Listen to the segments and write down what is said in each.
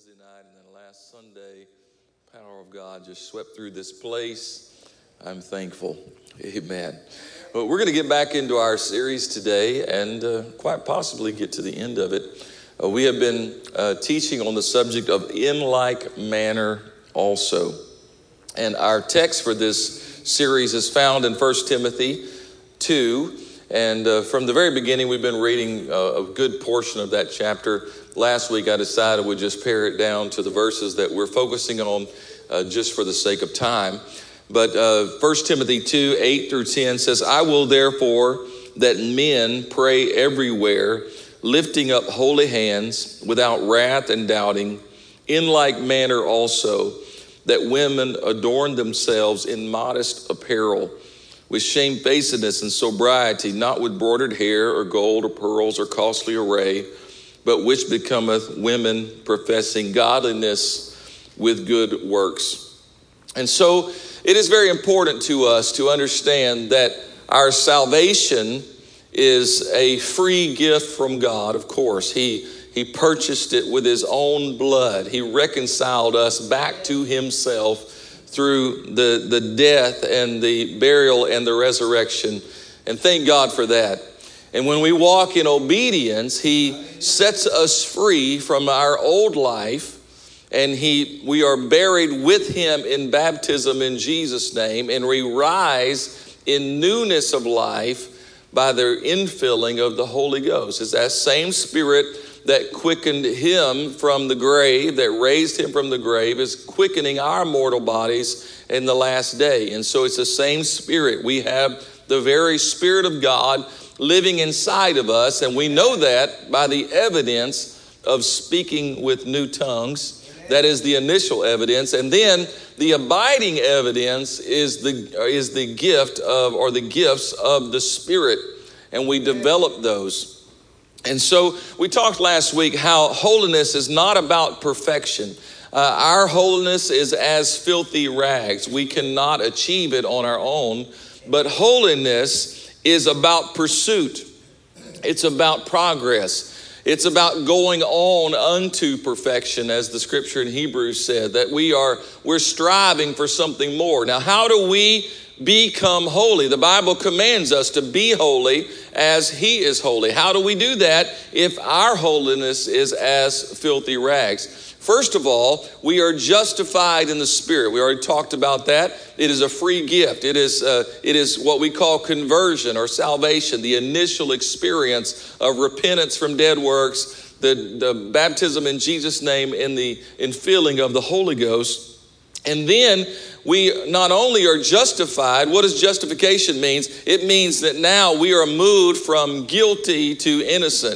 Wednesday night, and then last Sunday, power of God just swept through this place. I'm thankful. Amen. Well, we're going to get back into our series today and quite possibly get to the end of it. We have been teaching on the subject of in like manner also. And our text for this series is found in 1 Timothy 2. And from the very beginning, we've been reading a good portion of that chapter. Last week, I decided we'd just pare it down to the verses that we're focusing on just for the sake of time. But 1 Timothy 2, 8 through 10 says, I will therefore that men pray everywhere, lifting up holy hands without wrath and doubting, in like manner also that women adorn themselves in modest apparel, with shamefacedness and sobriety, not with broidered hair or gold or pearls or costly array, but which becometh women professing godliness with good works. And so it is very important to us to understand that our salvation is a free gift from God, of course. He purchased it with his own blood. He reconciled us back to himself through the death and the burial and the resurrection. And thank God for that. And when we walk in obedience, he sets us free from our old life. And we are buried with him in baptism in Jesus' name. And we rise in newness of life by the infilling of the Holy Ghost. It's that same Spirit that quickened him from the grave, that raised him from the grave, is quickening our mortal bodies in the last day. And so it's the same Spirit. We have the very Spirit of God living inside of us, and we know that by the evidence of speaking with new tongues. That is the initial evidence. And then the abiding evidence is the gift of, or the gifts of the Spirit. And we develop those. And so we talked last week how holiness is not about perfection. Our holiness is as filthy rags. We cannot achieve it on our own. But holiness is about pursuit. It's about progress. It's about going on unto perfection, as the scripture in Hebrews said, that we're striving for something more. Now, how do we become holy? The Bible commands us to be holy as he is holy. How do we do that if our holiness is as filthy rags? First of all, we are justified in the Spirit. We already talked about that. It is a free gift. It is what we call conversion or salvation, the initial experience of repentance from dead works, the baptism in Jesus' name, and the infilling of the Holy Ghost. And then we not only are justified. What does justification mean? It means that now we are moved from guilty to innocent.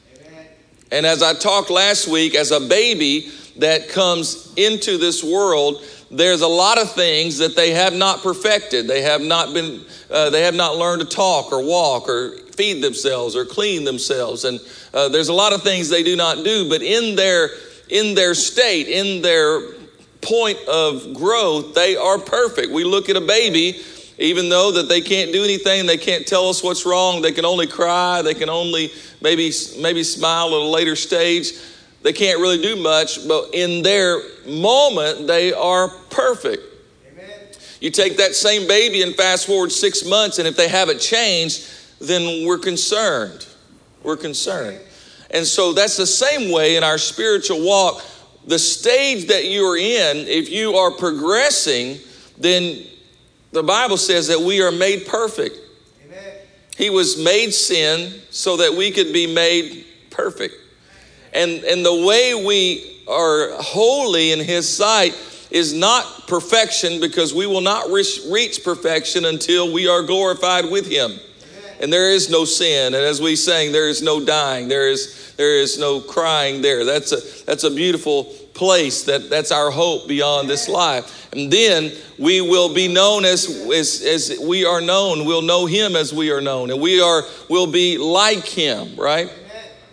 And as I talked last week, as a baby that comes into this world, there's a lot of things that they have not perfected. They have not learned to talk or walk or feed themselves or clean themselves. And there's a lot of things they do not do. But in their state, in their point of growth, they are perfect. We look at a baby, even though that they can't do anything, they can't tell us what's wrong, they can only cry, they can only maybe smile at a later stage. They can't really do much, but in their moment, they are perfect. Amen. You take that same baby and fast forward 6 months, and if they haven't changed, then we're concerned. We're concerned. And so that's the same way in our spiritual walk. The stage that you're in, if you are progressing, then the Bible says that we are made perfect. Amen. He was made sin so that we could be made perfect. And the way we are holy in his sight is not perfection, because we will not reach perfection until we are glorified with him. Amen. And there is no sin. And as we sang, there is no dying. There is no crying there. That's a beautiful place. That's our hope beyond this life. And then we will be known as we are known. We'll know him as we are known. And we'll be like him, right? Amen.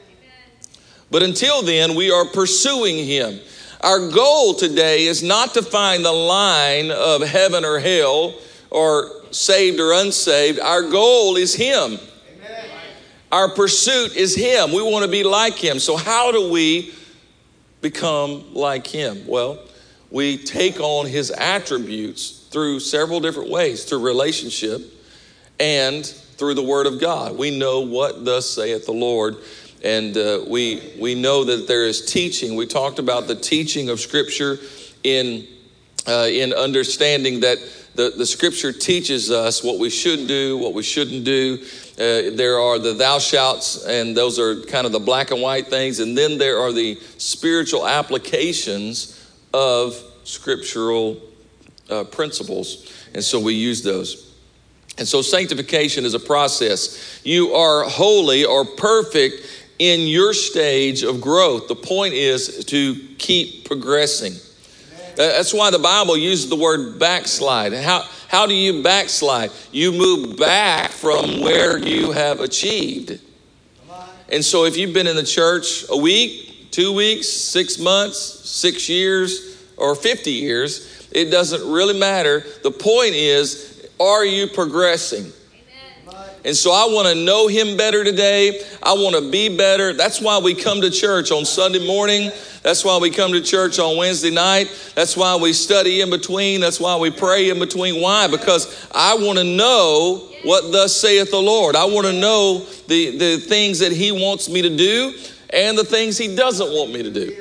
But until then, we are pursuing him. Our goal today is not to find the line of heaven or hell or saved or unsaved. Our goal is him. Amen. Our pursuit is him. We want to be like him. So how do we become like him? Well, we take on his attributes through several different ways, through relationship and through the word of God. We know what thus saith the Lord, and we know that there is teaching. We talked about the teaching of Scripture in understanding that the Scripture teaches us what we should do, what we shouldn't do. There are the thou shalts, and those are kind of the black and white things. And then there are the spiritual applications of scriptural principles. And so we use those. And so sanctification is a process. You are holy or perfect in your stage of growth. The point is to keep progressing. That's why the Bible uses the word backslide. How do you backslide? You move back from where you have achieved. And so if you've been in the church a week, 2 weeks, 6 months, 6 years, or 50 years, it doesn't really matter. The point is, are you progressing? And so I want to know him better today. I want to be better. That's why we come to church on Sunday morning. That's why we come to church on Wednesday night. That's why we study in between. That's why we pray in between. Why? Because I want to know what thus saith the Lord. I want to know the things that he wants me to do and the things he doesn't want me to do.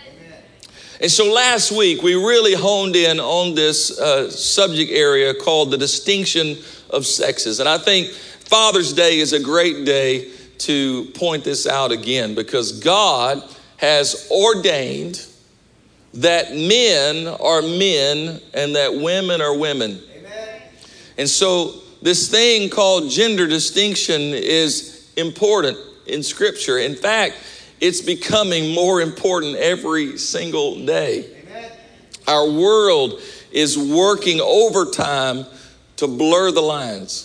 And so last week we really honed in on this subject area called the distinction of sexes. And I think Father's Day is a great day to point this out again, because God has ordained that men are men and that women are women. Amen. And so this thing called gender distinction is important in Scripture. In fact, it's becoming more important every single day. Amen. Our world is working overtime to blur the lines.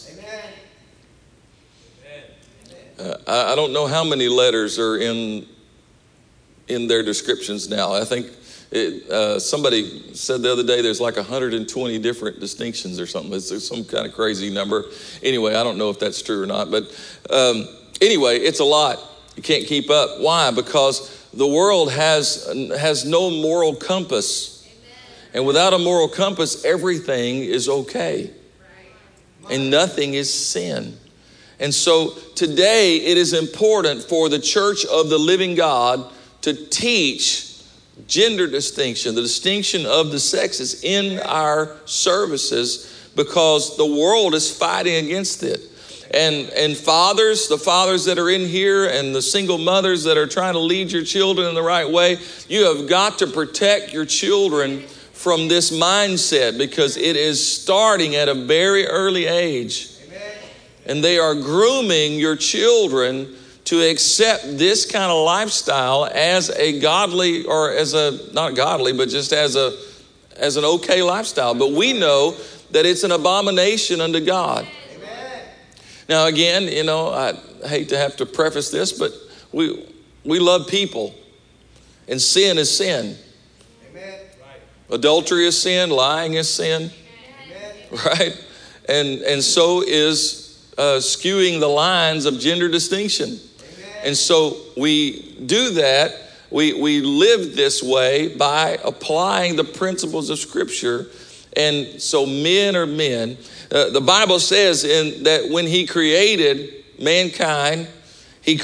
I don't know how many letters are in their descriptions now. I think somebody said the other day there's like 120 different distinctions or something. It's some kind of crazy number. Anyway, I don't know if that's true or not. But anyway, it's a lot. You can't keep up. Why? Because the world has no moral compass. And without a moral compass, everything is okay. And nothing is sin. And so today it is important for the Church of the Living God to teach gender distinction, the distinction of the sexes in our services, because the world is fighting against it. And fathers, the fathers that are in here and the single mothers that are trying to lead your children in the right way, you have got to protect your children from this mindset, because it is starting at a very early age. And they are grooming your children to accept this kind of lifestyle as a godly, or as a, not godly, but just as an okay lifestyle. But we know that it's an abomination unto God. Amen. Now again, I hate to have to preface this, but we love people, and sin is sin. Amen. Adultery is sin, lying is sin. Amen. Right? And so is skewing the lines of gender distinction. Amen. And so we do that. We live this way by applying the principles of Scripture. And so men are men. The Bible says that when he created mankind, he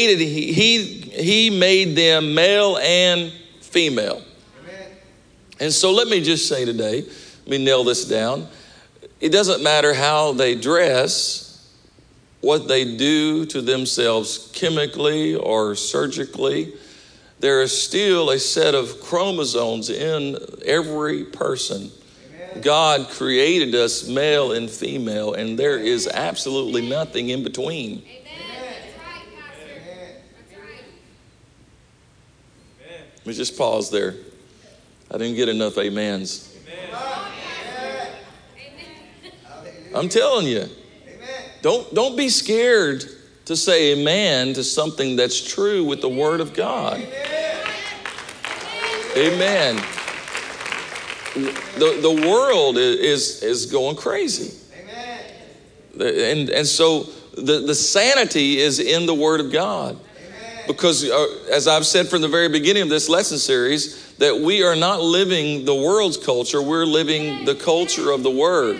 made them male and female. Amen. And so let me just say today, let me nail this down. It doesn't matter how they dress, what they do to themselves chemically or surgically. There is still a set of chromosomes in every person. Amen. God created us male and female, and there is absolutely nothing in between. Amen. That's right, Pastor. Amen. That's right. Let me just pause there. I didn't get enough amens. Amen. I'm telling you. Don't be scared to say amen to something that's true with the Word of God. Amen. The world is going crazy. And so the sanity is in the Word of God. Because as I've said from the very beginning of this lesson series, that we are not living the world's culture, we're living the culture of the Word.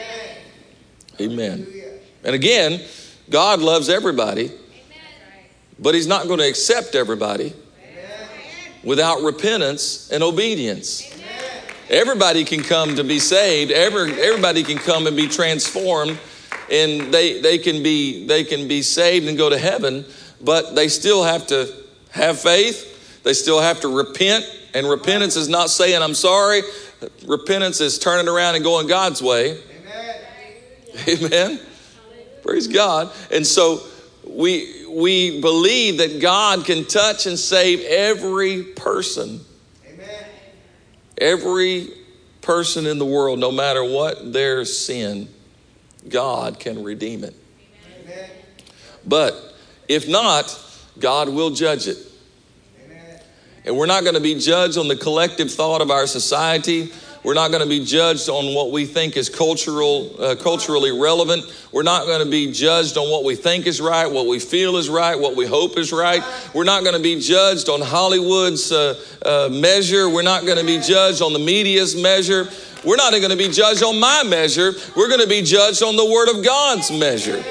Amen. And again, God loves everybody, but He's not going to accept everybody without repentance and obedience. Everybody can come to be saved. Everybody can come and be transformed, and they can be saved and go to heaven, but they still have to have faith. They still have to repent, and repentance is not saying I'm sorry. Repentance is turning around and going God's way. Amen. Praise God. And so we believe that God can touch and save every person. Amen. Every person in the world, no matter what their sin, God can redeem it. Amen. But if not, God will judge it. Amen. And we're not going to be judged on the collective thought of our society. We're not going to be judged on what we think is culturally relevant. We're not going to be judged on what we think is right, what we feel is right, what we hope is right. We're not going to be judged on Hollywood's measure. We're not going to be judged on the media's measure. We're not going to be judged on my measure. We're going to be judged on the Word of God's measure.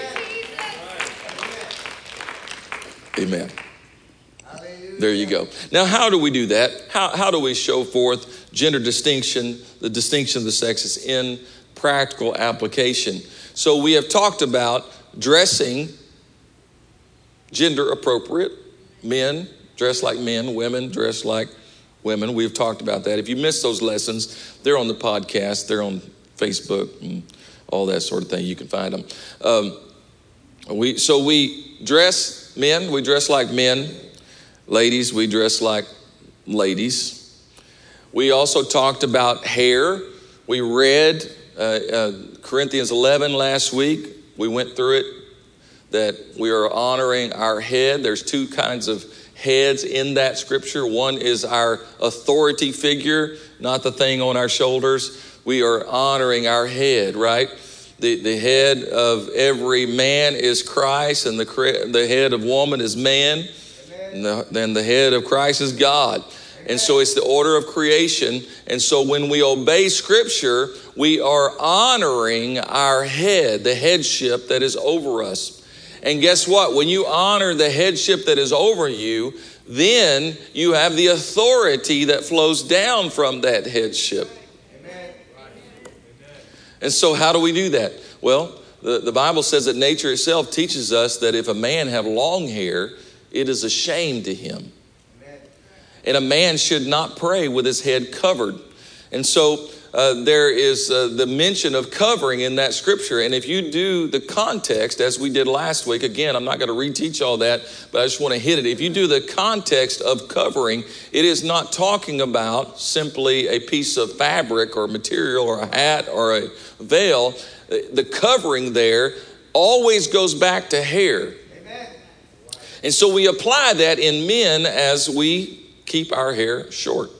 Amen. There you go. Now, how do we do that? How do we show forth gender distinction, the distinction of the sexes in practical application? So we have talked about dressing gender appropriate. Men dress like men, women dress like women. We've talked about that. If you missed those lessons, they're on the podcast, they're on Facebook and all that sort of thing. You can find them. We dress men, we dress like men. Ladies, we dress like ladies. We also talked about hair. We read Corinthians 11 last week. We went through it, that we are honoring our head. There's two kinds of heads in that scripture. One is our authority figure, not the thing on our shoulders. We are honoring our head, right? The head of every man is Christ, and the head of woman is man. And then the head of Christ is God. And so it's the order of creation. And so when we obey Scripture, we are honoring our head, the headship that is over us. And guess what? When you honor the headship that is over you, then you have the authority that flows down from that headship. Amen. And so how do we do that? Well, the Bible says that nature itself teaches us that if a man have long hair, it is a shame to him. Amen. And a man should not pray with his head covered. And so there is the mention of covering in that scripture. And if you do the context, as we did last week, again, I'm not going to reteach all that, but I just want to hit it. If you do the context of covering, it is not talking about simply a piece of fabric or material or a hat or a veil. The covering there always goes back to hair. And so we apply that in men as we keep our hair short.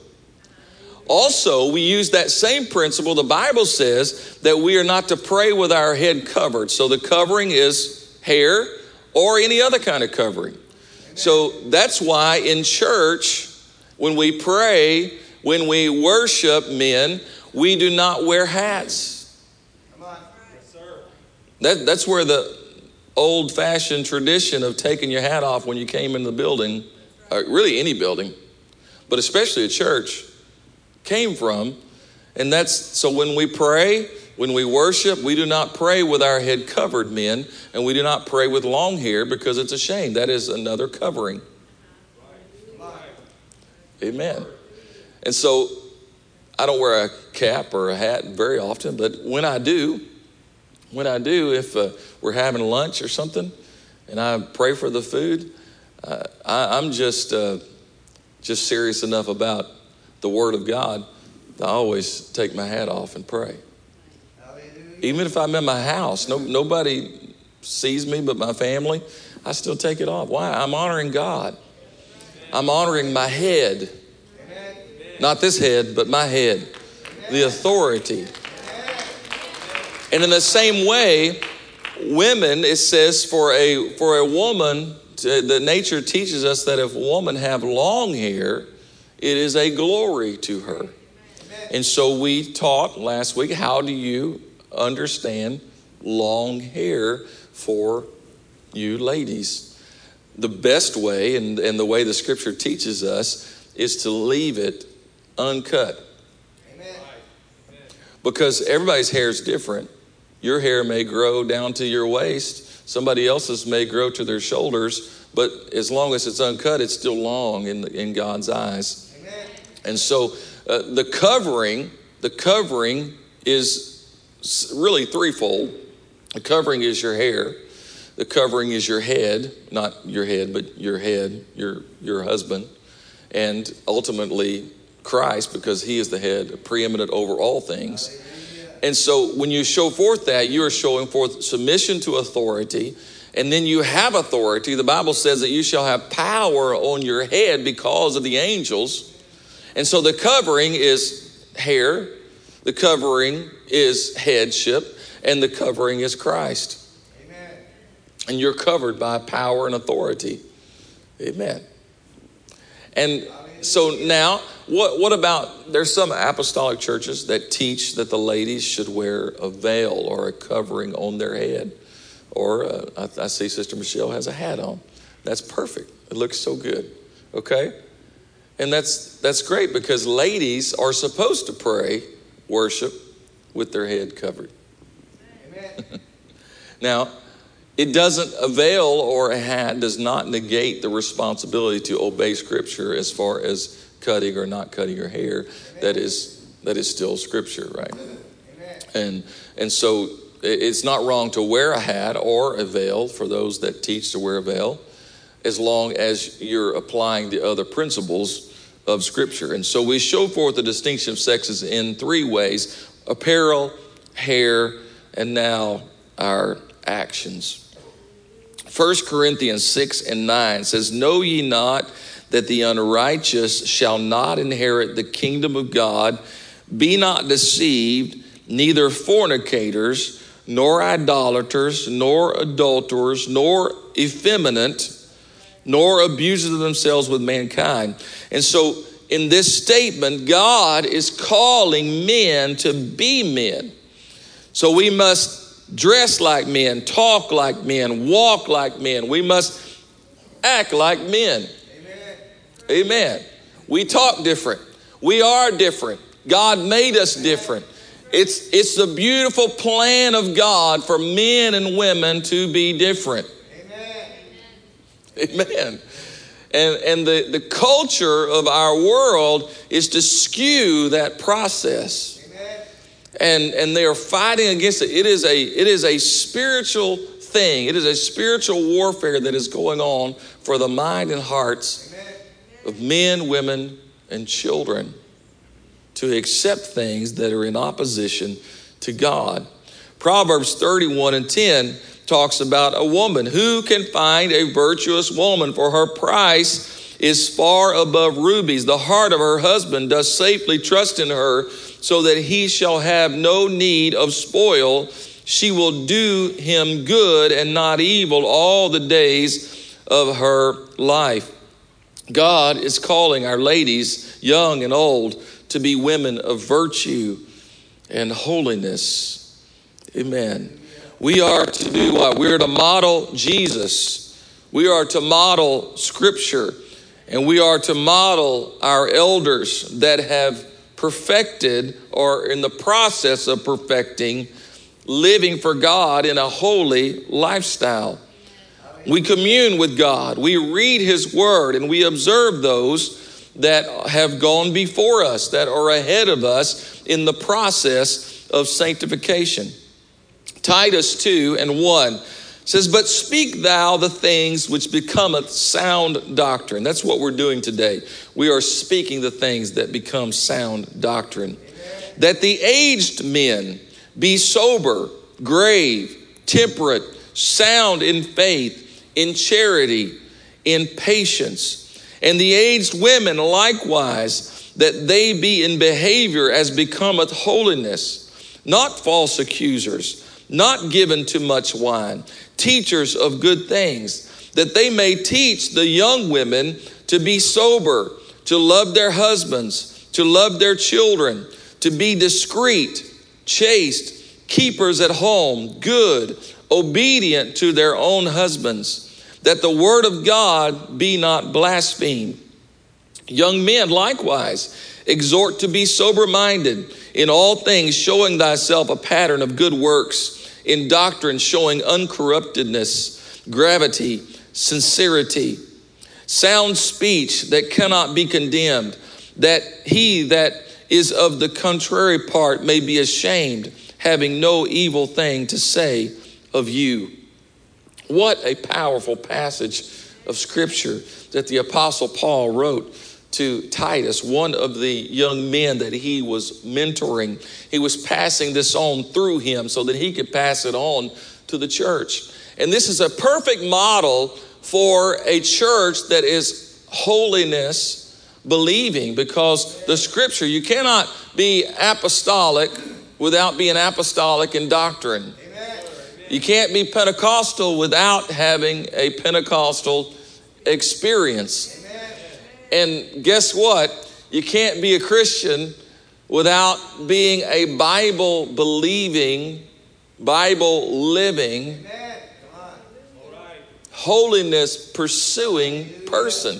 Also, we use that same principle. The Bible says that we are not to pray with our head covered. So the covering is hair or any other kind of covering. So that's why in church, when we pray, when we worship men, we do not wear hats. Come on. Yes, sir. That's where the old-fashioned tradition of taking your hat off when you came in the building, really any building, but especially a church, came from. And that's so when we pray, when we worship, we do not pray with our head covered, men, and we do not pray with long hair because it's a shame. That is another covering. Amen. And so I don't wear a cap or a hat very often, but when I do, if we're having lunch or something, and I pray for the food, I'm just serious enough about the Word of God. I always take my hat off and pray. Hallelujah. Even if I'm in my house, nobody sees me but my family, I still take it off. Why? I'm honoring God. I'm honoring my head. Amen. Not this head, but my head. Amen. The authority. And in the same way, women, it says for a woman the nature teaches us that if a woman have long hair, it is a glory to her. And so we taught last week, how do you understand long hair for you ladies? The best way, and the way the scripture teaches us, is to leave it uncut. Amen. Because everybody's hair is different. Your hair may grow down to your waist. Somebody else's may grow to their shoulders. But as long as it's uncut, it's still long in God's eyes. Amen. And so the covering is really threefold. The covering is your hair. The covering is your head, not your head, but your head, your husband. And ultimately Christ, because he is the head, preeminent over all things. And so when you show forth that, you are showing forth submission to authority. And then you have authority. The Bible says that you shall have power on your head because of the angels. And so the covering is hair. The covering is headship. And the covering is Christ. Amen. And you're covered by power and authority. Amen. And so now, what about, there's some apostolic churches that teach that the ladies should wear a veil or a covering on their head. Or I see Sister Michelle has a hat on. That's perfect. It looks so good. Okay? And that's great, because ladies are supposed to pray, worship with their head covered. Amen. Now, it doesn't, a veil or a hat does not negate the responsibility to obey Scripture as far as cutting or not cutting your hair. That is still Scripture, right? Amen. And so it's not wrong to wear a hat or a veil for those that teach to wear a veil, as long as you're applying the other principles of Scripture. And so we show forth the distinction of sexes in three ways: apparel, hair, and now our actions. 1 Corinthians 6:9 says, "Know ye not that the unrighteous shall not inherit the kingdom of God? Be not deceived, neither fornicators, nor idolaters, nor adulterers, nor effeminate, nor abusers of themselves with mankind." And so in this statement, God is calling men to be men. So we must dress like men, talk like men, walk like men. We must act like men. Amen. Amen. We talk different. We are different. God made us different. It's the beautiful plan of God for men and women to be different. Amen. Amen. And the culture of our world is to skew that process. And they are fighting against it. It is a spiritual thing. It is a spiritual warfare that is going on for the mind and hearts of men, women, and children to accept things that are in opposition to God. Proverbs 31:10 talks about a woman. Who can find a virtuous woman? For her price is far above rubies. The heart of her husband does safely trust in her, so that he shall have no need of spoil. She will do him good and not evil all the days of her life. God is calling our ladies, young and old, to be women of virtue and holiness. Amen. We are to do what? We are to model Jesus. We are to model Scripture. And we are to model our elders that have perfected or in the process of perfecting living for God in a holy lifestyle. We commune with God. We read His Word, and we observe those that have gone before us, that are ahead of us in the process of sanctification. Titus 2:1 says, "But speak thou the things which becometh sound doctrine." That's what we're doing today. We are speaking the things that become sound doctrine. Amen. "That the aged men be sober, grave, temperate, sound in faith, in charity, in patience. And the aged women likewise, that they be in behavior as becometh holiness, not false accusers, not given to much wine, teachers of good things, that they may teach the young women to be sober, to love their husbands, to love their children, to be discreet, chaste, keepers at home, good, obedient to their own husbands, that the word of God be not blasphemed. Young men likewise exhort to be sober-minded, in all things showing thyself a pattern of good works, in doctrine showing uncorruptedness, gravity, sincerity, sound speech that cannot be condemned, that he that is of the contrary part may be ashamed, having no evil thing to say of you. What a powerful passage of Scripture that the Apostle Paul wrote to Titus, one of the young men that he was mentoring. He was passing this on through him so that he could pass it on to the church. And this is a perfect model for a church that is holiness believing, because the Scripture, you cannot be apostolic without being apostolic in doctrine. Amen. You can't be Pentecostal without having a Pentecostal experience. And guess what? You can't be a Christian without being a Bible-believing, Bible-living, holiness-pursuing person.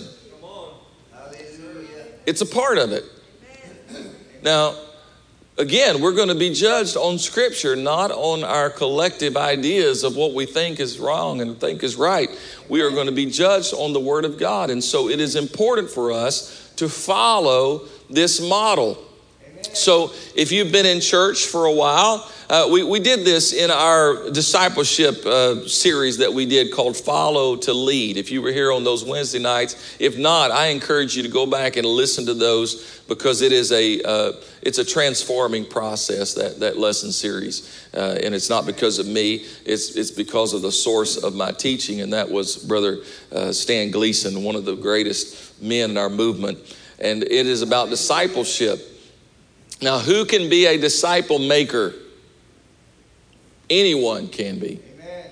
It's a part of it. Now, again, we're going to be judged on Scripture, not on our collective ideas of what we think is wrong and think is right. We are going to be judged on the Word of God. And so it is important for us to follow this model. So if you've been in church for a while, we did this in our discipleship series that we did called Follow to Lead. If you were here on those Wednesday nights, if not, I encourage you to go back and listen to those, because it is it's a transforming process, that lesson series. And it's not because of me, it's because of the source of my teaching, and that was Brother Stan Gleason, one of the greatest men in our movement. And it is about discipleship. Now, who can be a disciple maker? Anyone can be. Amen.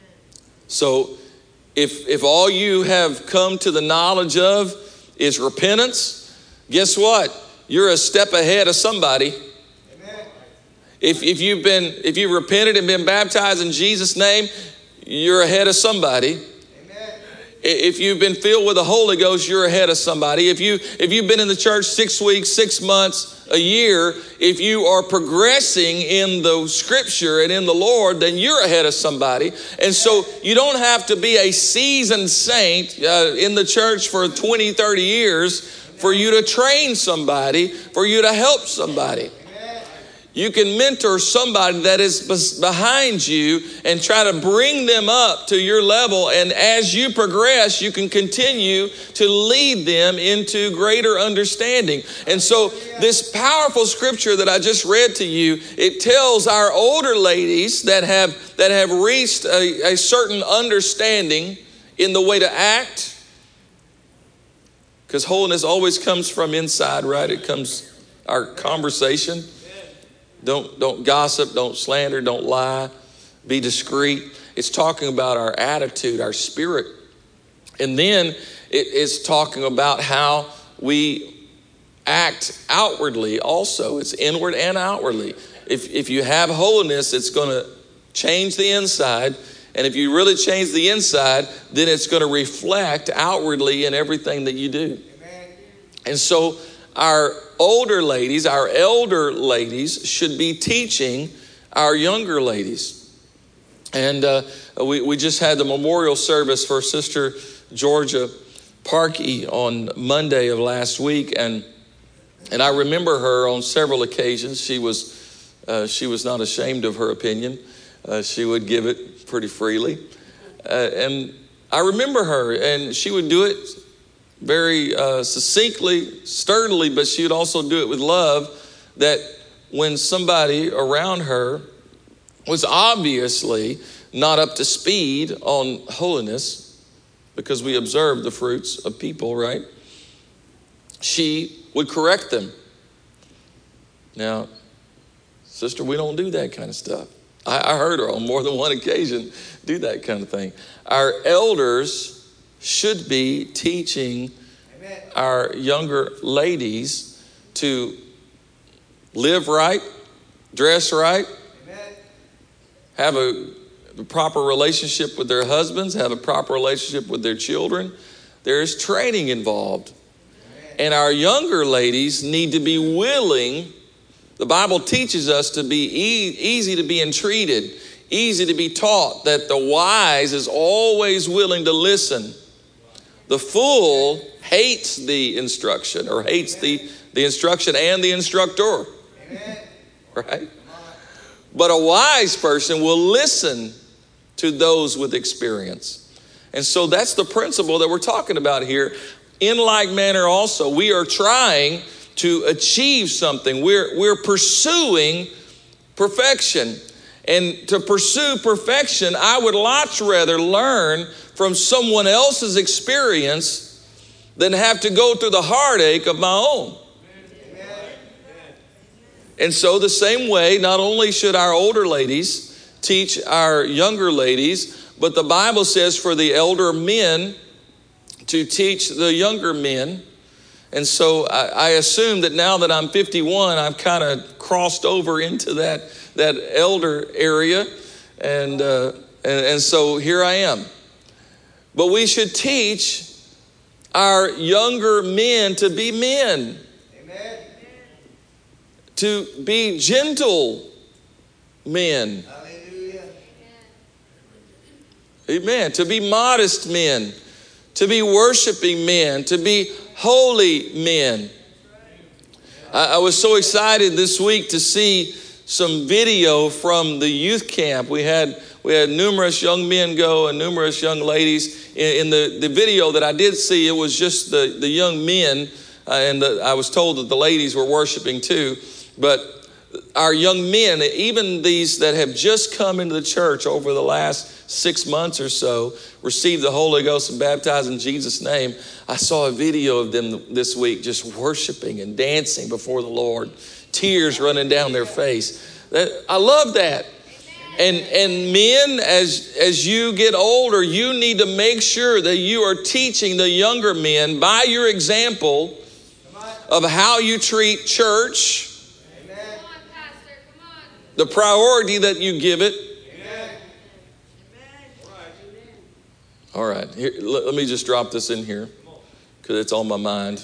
So if all you have come to the knowledge of is repentance, guess what? You're a step ahead of somebody. Amen. If you've repented and been baptized in Jesus' name, you're ahead of somebody. If you've been filled with the Holy Ghost, you're ahead of somebody. If you've been in the church 6 weeks, 6 months, a year, if you are progressing in the Scripture and in the Lord, then you're ahead of somebody. And so you don't have to be a seasoned saint in the church for 20, 30 years for you to train somebody, for you to help somebody. You can mentor somebody that is behind you and try to bring them up to your level. And as you progress, you can continue to lead them into greater understanding. And so this powerful scripture that I just read to you, it tells our older ladies that have reached a certain understanding in the way to act, because holiness always comes from inside, right? It comes our conversation. Don't gossip, don't slander, don't lie, be discreet. It's talking about our attitude, our spirit. And then it is talking about how we act outwardly also. It's inward and outwardly. If you have holiness, it's going to change the inside. And if you really change the inside, then it's going to reflect outwardly in everything that you do. Amen. And so our older ladies, our elder ladies should be teaching our younger ladies. And we just had the memorial service for Sister Georgia Parkey on Monday of last week. And I remember her on several occasions. She was not ashamed of her opinion. She would give it pretty freely. And I remember her, and she would do it very succinctly, sturdily, but she would also do it with love, that when somebody around her was obviously not up to speed on holiness, because we observe the fruits of people, right? She would correct them. Now, sister, we don't do that kind of stuff. I heard her on more than one occasion do that kind of thing. Our elders should be teaching our younger ladies to live right, dress right, have a proper relationship with their husbands, have a proper relationship with their children. There is training involved. And our younger ladies need to be willing. The Bible teaches us to be easy to be entreated, easy to be taught, that the wise is always willing to listen. The fool hates the instruction, or hates the instruction and the instructor. Right? But a wise person will listen to those with experience. And so that's the principle that we're talking about here. In like manner also, we are trying to achieve something. We're pursuing perfection. And to pursue perfection, I would lots rather learn from someone else's experience than have to go through the heartache of my own. And so the same way, not only should our older ladies teach our younger ladies, but the Bible says for the elder men to teach the younger men. And so I assume that now that I'm 51, I've kind of crossed over into that elder area. And so here I am. But we should teach our younger men to be men. Amen. To be gentle men. Hallelujah. Amen. To be modest men. To be worshiping men. To be holy men. I was so excited this week to see some video from the youth camp. We had numerous young men go and numerous young ladies. In the video that I did see, it was just the young men, and I was told that the ladies were worshiping too. But our young men, even these that have just come into the church over the last 6 months or so, received the Holy Ghost and baptized in Jesus' name. I saw a video of them this week just worshiping and dancing before the Lord, tears running down their face. I love that. And men, as you get older, you need to make sure that you are teaching the younger men by your example of how you treat church, the priority that you give it. All right, here, let me just drop this in here because it's on my mind.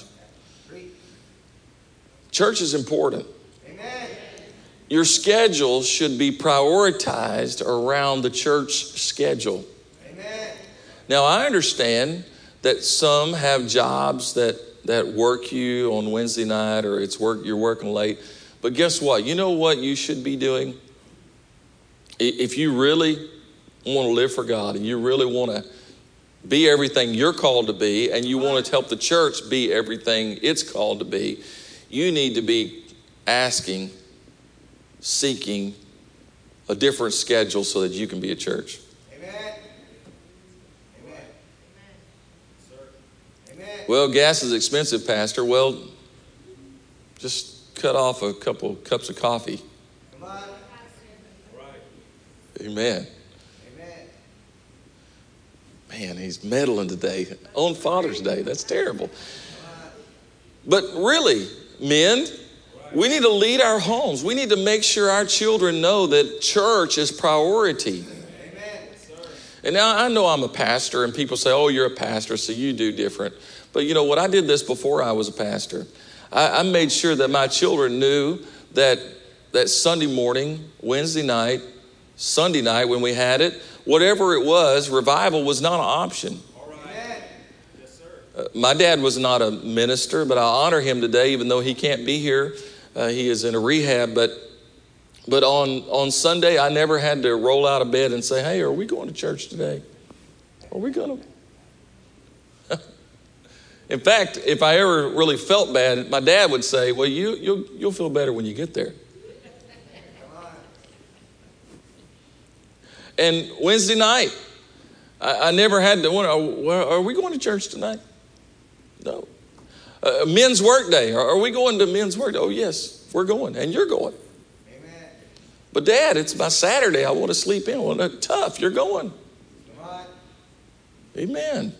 Church is important. Your schedule should be prioritized around the church schedule. Now, I understand that some have jobs that work you on Wednesday night, or you're working late. But guess what? You know what you should be doing? If you really want to live for God and you really want to be everything you're called to be, and you want to help the church be everything it's called to be, you need to be seeking a different schedule so that you can be a church. Amen. Amen. Amen. Well, gas is expensive, Pastor. Well, just cut off a couple cups of coffee. Come on. Amen. Man, he's meddling today on Father's Day. That's terrible. But really, men, we need to lead our homes. We need to make sure our children know that church is priority. And now I know I'm a pastor, and people say, oh, you're a pastor, so you do different. But you know what? I did this before I was a pastor. I made sure that my children knew that Sunday morning, Wednesday night, Sunday night when we had it, whatever it was, revival was not an option. All right. Yes, sir. My dad was not a minister, but I honor him today, even though he can't be here. He is in a rehab. But on Sunday, I never had to roll out of bed and say, hey, are we going to church today? Are we going to? In fact, if I ever really felt bad, my dad would say, well, you'll feel better when you get there. And Wednesday night, I never had to wonder, are we going to church tonight? No. Men's work day. Are we going to men's work day? Oh, yes, we're going. And you're going. Amen. But Dad, it's my Saturday. I want to sleep in. Well, tough. You're going. Amen.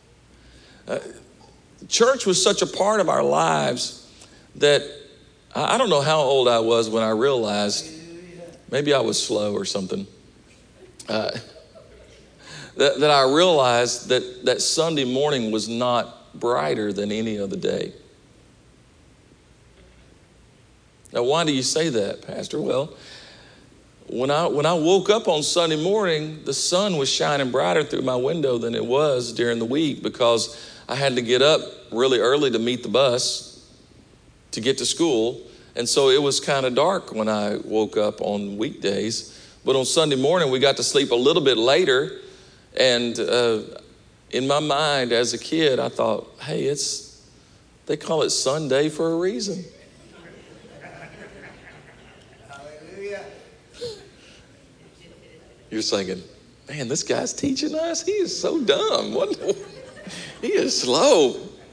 Church was such a part of our lives that I don't know how old I was when I realized, maybe I was slow or something, that I realized that Sunday morning was not brighter than any other day. Now, why do you say that, Pastor? Well, when I woke up on Sunday morning, the sun was shining brighter through my window than it was during the week, because I had to get up really early to meet the bus to get to school. And so it was kind of dark when I woke up on weekdays. But on Sunday morning, we got to sleep a little bit later. And in my mind as a kid, I thought, hey, they call it Sunday for a reason. You're thinking, man, this guy's teaching us? He is so dumb. He is slow.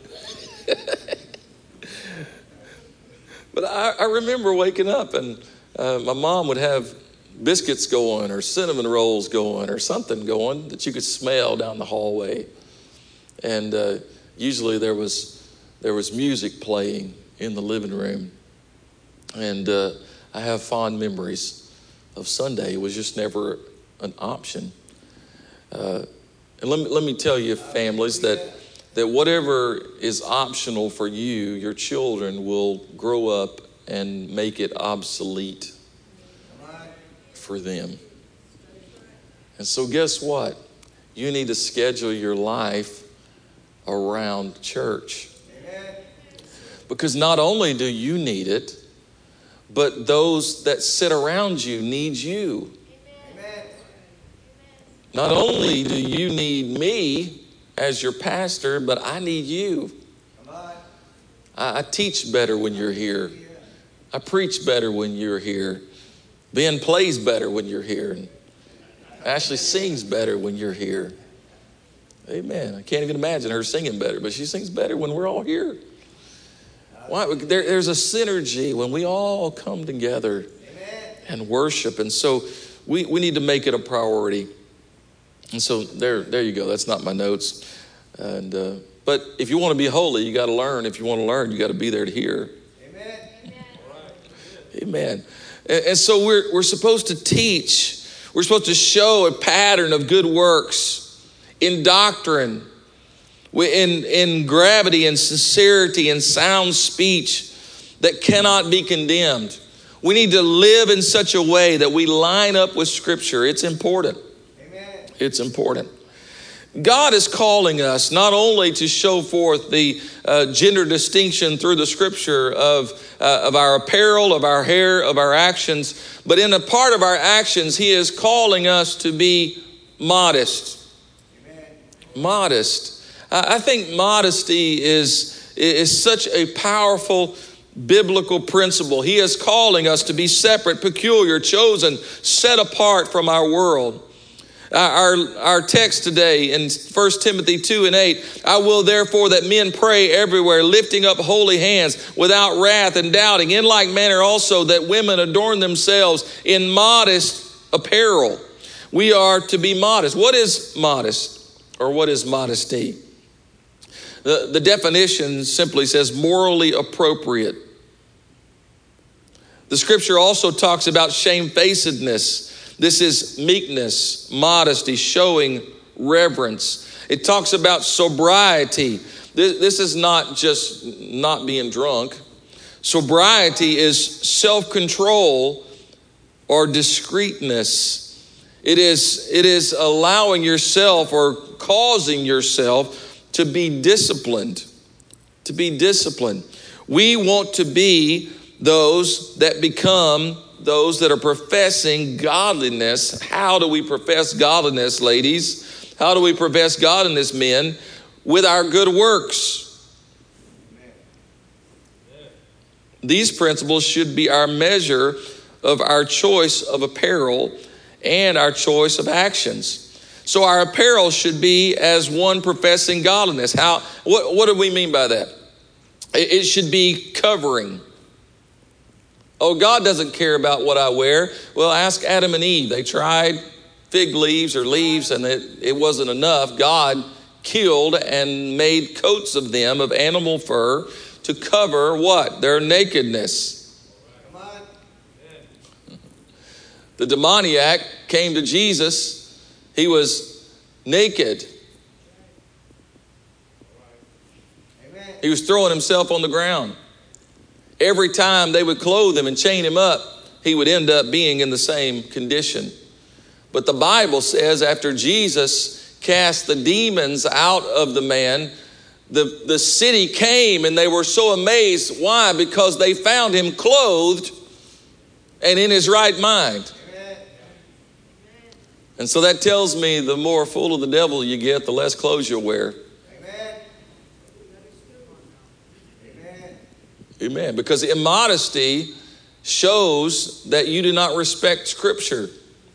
But I remember waking up and my mom would have biscuits going or cinnamon rolls going or something going that you could smell down the hallway. And usually there was music playing in the living room. And I have fond memories of Sunday. It was just never an option. And let me tell you, families, that whatever is optional for you, your children will grow up and make it obsolete for them. And so guess what? You need to schedule your life around church. Because not only do you need it, but those that sit around you need you. Not only do you need me as your pastor, but I need you. I teach better when you're here. I preach better when you're here. Ben plays better when you're here. And Ashley sings better when you're here. Amen. I can't even imagine her singing better, but she sings better when we're all here. Why? There's a synergy when we all come together and worship. And so we need to make it a priority. And so there you go. That's not my notes. And but if you want to be holy, you got to learn. If you want to learn, you got to be there to hear. Amen. Amen. And so we're supposed to teach. We're supposed to show a pattern of good works in doctrine, in gravity and sincerity and sound speech that cannot be condemned. We need to live in such a way that we line up with Scripture. It's important. It's important. God is calling us not only to show forth the gender distinction through the Scripture of our apparel, of our hair, of our actions, but in a part of our actions, He is calling us to be modest. Amen. Modest. I think modesty is such a powerful biblical principle. He is calling us to be separate, peculiar, chosen, set apart from our world. Our text today in 1 Timothy 2:8, I will therefore that men pray everywhere, lifting up holy hands without wrath and doubting. In like manner also that women adorn themselves in modest apparel. We are to be modest. What is modest, or what is modesty? The definition simply says morally appropriate. The Scripture also talks about shamefacedness. This is meekness, modesty, showing reverence. It talks about sobriety. This is not just not being drunk. Sobriety is self-control or discreetness. It is allowing yourself or causing yourself to be disciplined. To be disciplined. We want to be those that become those that are professing godliness. How do we profess godliness, ladies? How do we profess godliness, men? With our good works. These principles should be our measure of our choice of apparel and our choice of actions. So our apparel should be as one professing godliness. What do we mean by that? It should be covering, Oh, God doesn't care about what I wear. Well, ask Adam and Eve. They tried fig leaves or leaves, and it wasn't enough. God killed and made coats of them of animal fur to cover what? Their nakedness. The demoniac came to Jesus. He was naked. He was throwing himself on the ground. Every time they would clothe him and chain him up, he would end up being in the same condition. But the Bible says after Jesus cast the demons out of the man, the city came and they were so amazed. Why? Because they found him clothed and in his right mind. Amen. And so that tells me the more full of the devil you get, the less clothes you'll wear. Amen. Because immodesty shows that you do not respect Scripture.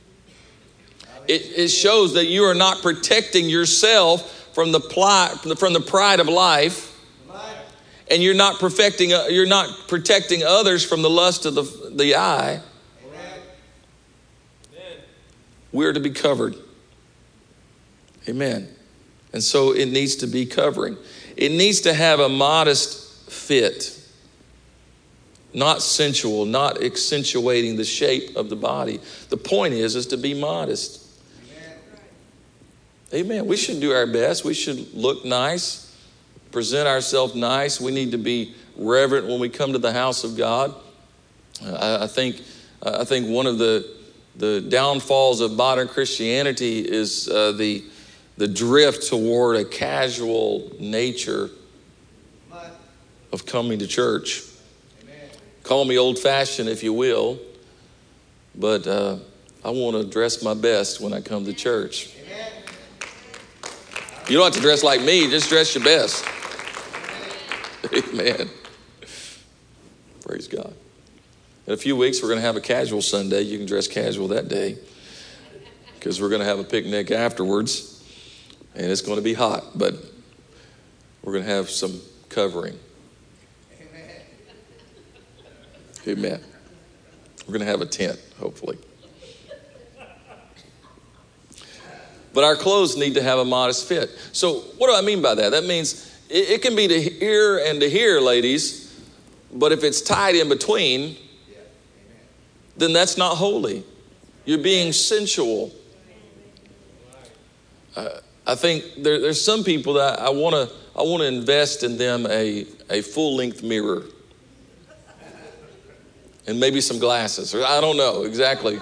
It shows that you are not protecting yourself from the pride of life, and you're not protecting others from the lust of the eye. We're to be covered. Amen. And so it needs to be covering. It needs to have a modest fit. Not sensual, not accentuating the shape of the body. The point is to be modest. Amen. We should do our best. We should look nice, present ourselves nice. We need to be reverent when we come to the house of God. I think one of the downfalls of modern Christianity is the drift toward a casual nature of coming to church. Call me old-fashioned if you will, but I want to dress my best when I come to church. You don't have to dress like me, just dress your best. Amen. Praise God. In a few weeks, we're going to have a casual Sunday. You can dress casual that day because we're going to have a picnic afterwards, and it's going to be hot, but we're going to have some covering. Amen. We're going to have a tent, hopefully. But our clothes need to have a modest fit. So what do I mean by that? That means it can be to here and to here, ladies, but if it's tied in between, then that's not holy. You're being sensual. I think there's some people that I want to invest in them a full-length mirror. And maybe some glasses, or I don't know exactly.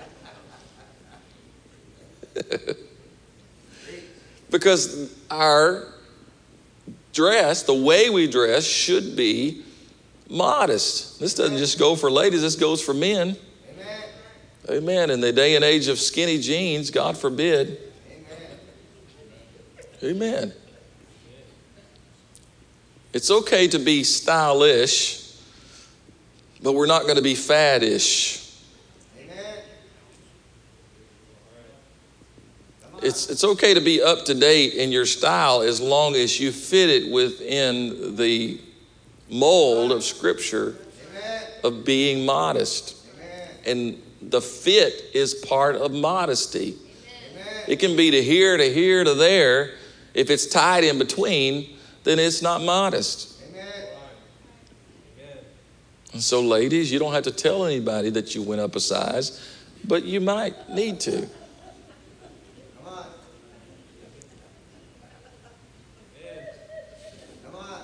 Because our dress, the way we dress, should be modest. This doesn't just go for ladies, this goes for men. Amen. Amen. In the day and age of skinny jeans, God forbid. Amen. Amen. It's okay to be stylish, but we're not going to be faddish. Amen. It's okay to be up to date in your style as long as you fit it within the mold of Scripture. Amen. Of being modest. Amen. And the fit is part of modesty. Amen. It can be to here, to here, to there. If it's tied in between, then it's not modest. And so, ladies, you don't have to tell anybody that you went up a size, but you might need to. Come on. Come on.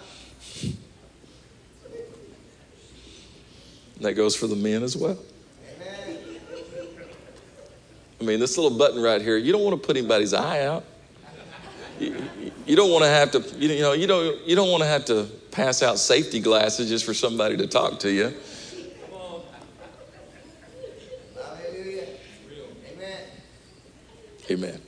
And that goes for the men as well. Amen. I mean, this little button right here, you don't want to put anybody's eye out. You don't want to have to, you don't want to have to pass out safety glasses just for somebody to talk to you. Hallelujah. Amen. Amen.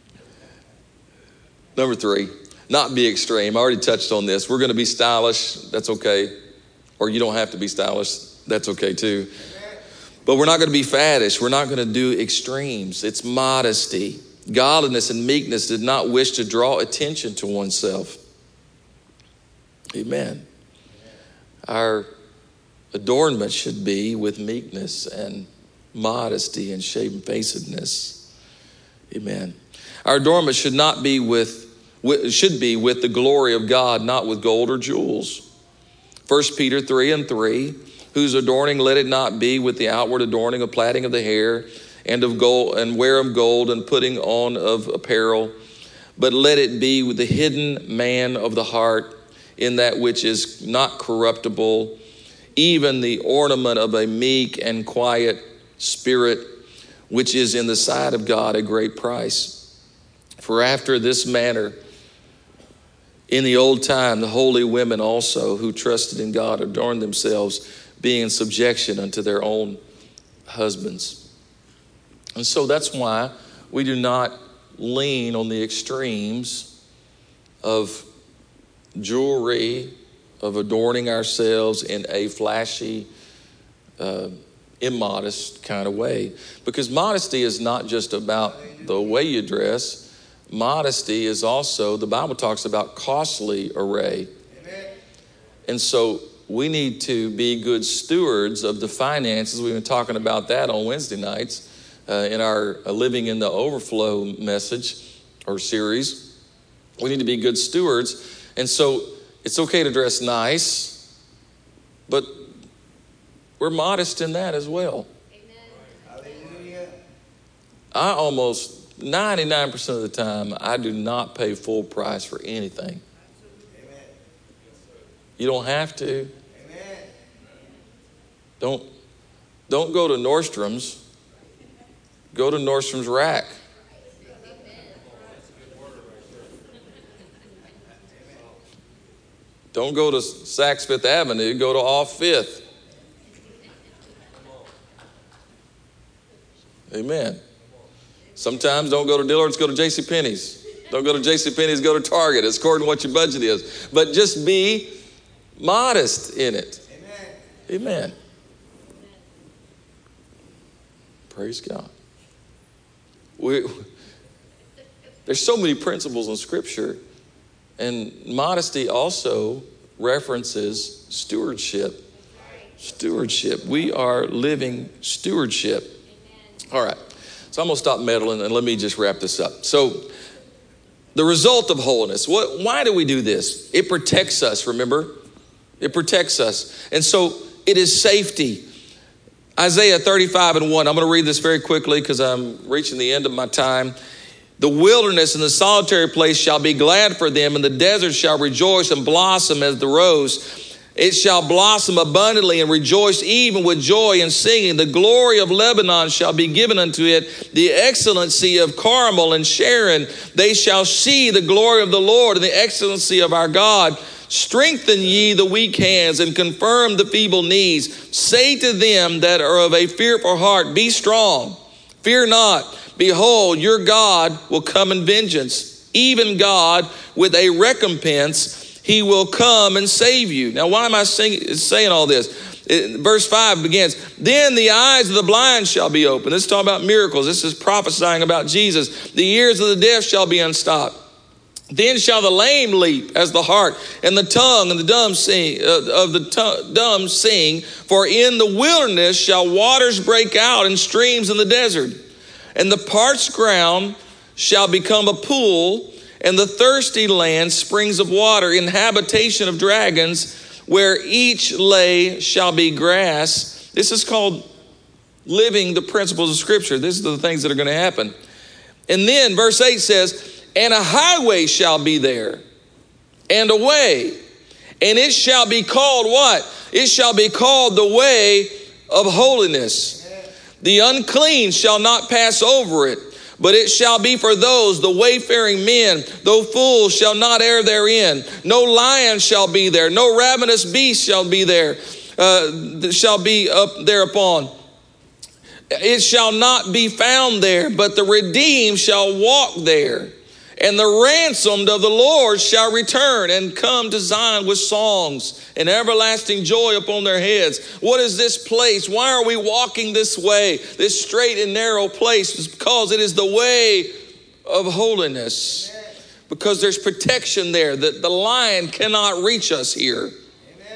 Number 3, not be extreme. I already touched on this. We're going to be stylish. That's okay. Or you don't have to be stylish. That's okay too. But we're not going to be faddish. We're not going to do extremes. It's modesty. Godliness and meekness did not wish to draw attention to oneself. Amen. Our adornment should be with meekness and modesty and shamefacedness. Amen. Our adornment should be with the glory of God, not with gold or jewels. 1 Peter 3:3, whose adorning let it not be with the outward adorning of plaiting of the hair and of gold and wear of gold and putting on of apparel, but let it be with the hidden man of the heart, in that which is not corruptible, even the ornament of a meek and quiet spirit, which is in the sight of God a great price. For after this manner, in the old time, the holy women also who trusted in God adorned themselves, being in subjection unto their own husbands. And so that's why we do not lean on the extremes of jewelry, of adorning ourselves in a flashy, immodest kind of way. Because modesty is not just about the way you dress. Modesty is also, the Bible talks about costly array. Amen. And so we need to be good stewards of the finances. We've been talking about that on Wednesday nights in our Living in the Overflow message or series. We need to be good stewards. And so it's okay to dress nice, but we're modest in that as well. Amen. I almost 99% of the time, I do not pay full price for anything. Amen. You don't have to. Amen. Don't go to Nordstrom's. Go to Nordstrom's Rack. Don't go to Saks Fifth Avenue, go to Off Fifth. Amen. Sometimes don't go to Dillard's, go to JCPenney's. Don't go to JCPenney's, go to Target. It's according to what your budget is. But just be modest in it. Amen. Amen. Praise God. There's so many principles in Scripture. And modesty also references stewardship. Stewardship. We are living stewardship. All right. So I'm going to stop meddling and let me just wrap this up. So the result of holiness. Why do we do this? It protects us, remember? It protects us. And so it is safety. Isaiah 35:1. I'm going to read this very quickly because I'm reaching the end of my time. The wilderness and the solitary place shall be glad for them, and the desert shall rejoice and blossom as the rose. It shall blossom abundantly and rejoice even with joy and singing. The glory of Lebanon shall be given unto it, the excellency of Carmel and Sharon. They shall see the glory of the Lord and the excellency of our God. Strengthen ye the weak hands and confirm the feeble knees. Say to them that are of a fearful heart, be strong, fear not. Behold, your God will come in vengeance, even God with a recompense. He will come and save you. Now, why am I saying all this? Verse 5 begins, then the eyes of the blind shall be opened. This is talking about miracles. This is prophesying about Jesus. The ears of the deaf shall be unstopped. Then shall the lame leap as the hart, and the tongue and the dumb sing. For in the wilderness shall waters break out and streams in the desert. And the parched ground shall become a pool, and the thirsty land springs of water. In habitation of dragons, where each lay shall be grass. This is called living the principles of Scripture. These are the things that are going to happen. And then verse 8 says, and a highway shall be there, and a way. And it shall be called what? It shall be called the way of holiness. The unclean shall not pass over it, but it shall be for those, the wayfaring men, though fools shall not err therein. No lion shall be there, no ravenous beast shall be there, shall be up thereupon. It shall not be found there, but the redeemed shall walk there. And the ransomed of the Lord shall return and come to Zion with songs and everlasting joy upon their heads. What is this place? Why are we walking this way, this straight and narrow place? It's because it is the way of holiness. Because there's protection there. The lion cannot reach us here.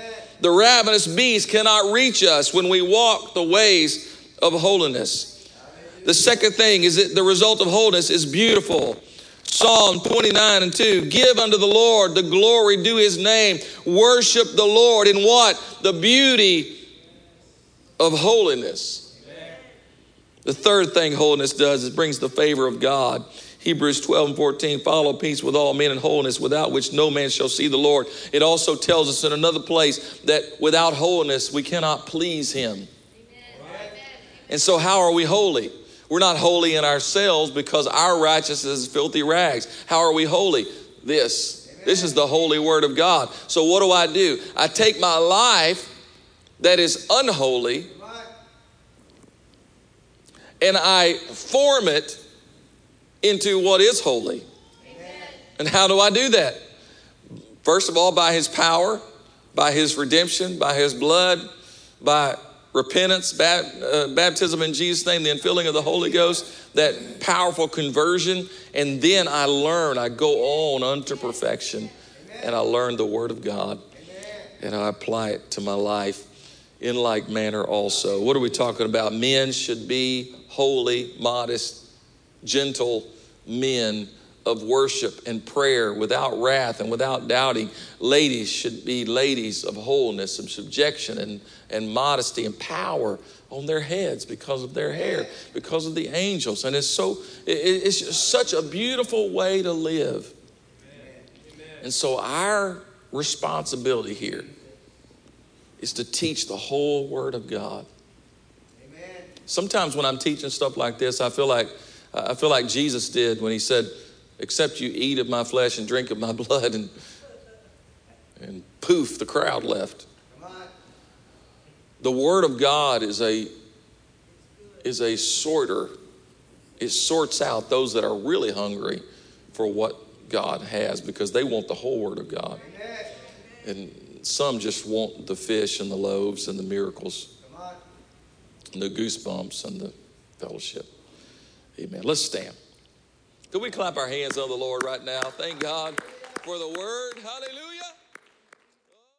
The ravenous beast cannot reach us when we walk the ways of holiness. The second thing is that the result of holiness is beautiful. Psalm 29:2, give unto the Lord the glory due his name. Worship the Lord in what? The beauty of holiness. Amen. The third thing holiness does is brings the favor of God. Hebrews 12:14, follow peace with all men and holiness, without which no man shall see the Lord. It also tells us in another place that without holiness we cannot please him. Amen. And so how are we holy? We're not holy in ourselves because our righteousness is filthy rags. How are we holy? This is the holy word of God. So what do? I take my life that is unholy and I form it into what is holy. And how do I do that? First of all, by his power, by his redemption, by his blood, by repentance, baptism in Jesus' name, the infilling of the Holy Ghost, that powerful conversion. And then I go on unto perfection. And I learn the word of God. And I apply it to my life in like manner also. What are we talking about? Men should be holy, modest, gentle men of worship and prayer without wrath and without doubting. Ladies should be ladies of wholeness and subjection and modesty and power on their heads because of their hair, because of the angels. And it's just such a beautiful way to live. Amen. And so our responsibility here is to teach the whole word of God. Amen. Sometimes when I'm teaching stuff like this, I feel like Jesus did when he said, except you eat of my flesh and drink of my blood, and poof, the crowd left. The word of God is a sorter. It sorts out those that are really hungry for what God has because they want the whole word of God. And some just want the fish and the loaves and the miracles and the goosebumps and the fellowship. Amen. Let's stand. Can we clap our hands on the Lord right now? Thank God for the word. Hallelujah.